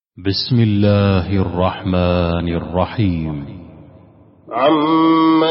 بسم الله الرحمن الرحيم. عم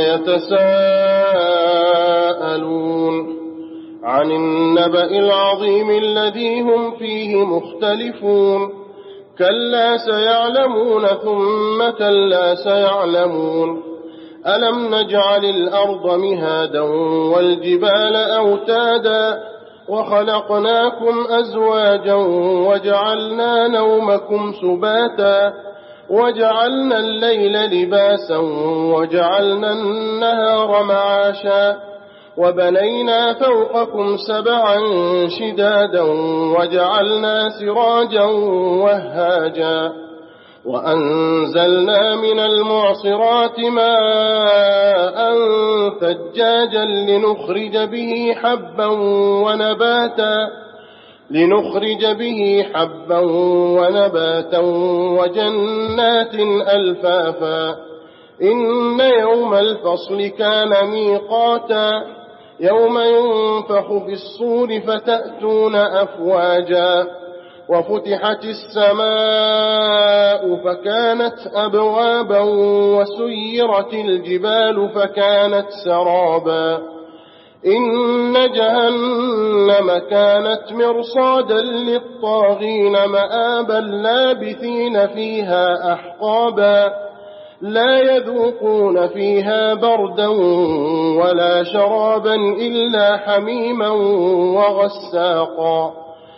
يتساءلون عن النبأ العظيم الذي هم فيه مختلفون كلا سيعلمون ثم كلا سيعلمون ألم نجعل الأرض مهادا والجبال أوتادا وخلقناكم أزواجا وجعلنا نومكم سباتا وجعلنا الليل لباسا وجعلنا النهار معاشا وبنينا فوقكم سبعا شدادا وجعلنا سراجا وهاجا وأنزلنا من المعصرات ماء ثجاجا لنخرج به حبا ونباتا وجنات ألفافا إن يوم الفصل كان ميقاتا يوم ينفخ في الصور فتأتون أفواجا وفتحت السماء فكانت أبوابا وسيرت الجبال فكانت سرابا إن جهنم كانت مرصادا للطاغين مآبا لابثين فيها أحقابا لا يذوقون فيها بردا ولا شرابا إلا حميما وغساقا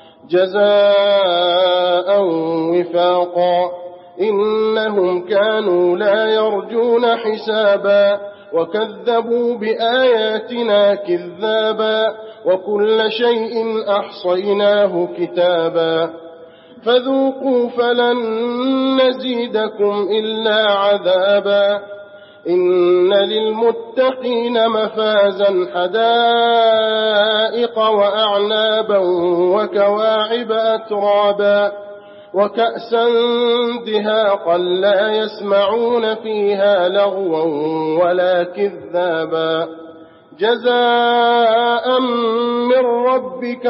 جزاء وفاقا إنهم كانوا لا يرجون حسابا وكذبوا بآياتنا كذابا وكل شيء أحصيناه كتابا فذوقوا فلن نزيدكم إلا عذابا إن للمتقين مفازا حدائق وأعنابا وكواعب أترابا وكأسا دهاقا لا يسمعون فيها لغوا ولا كذابا جزاء من ربك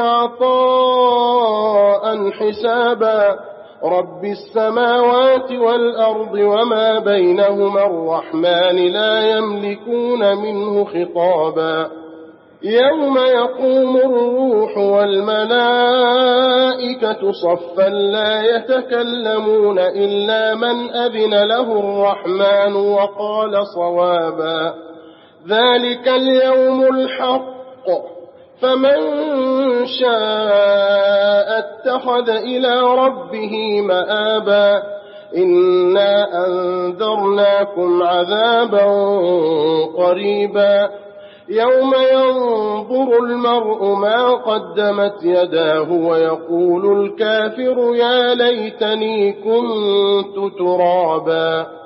عطاء حسابا رب السماوات والأرض وما بينهما الرحمن لا يملكون منه خطابا يوم يقوم الروح والملائكة صفا لا يتكلمون إلا من أذن له الرحمن وقال صوابا ذلك اليوم الحق فمن شاء اتخذ إلى ربه مآبا إنا أنذرناكم عذابا قريبا يوم ينظر المرء ما قدمت يداه ويقول الكافر يا ليتني كنت ترابا.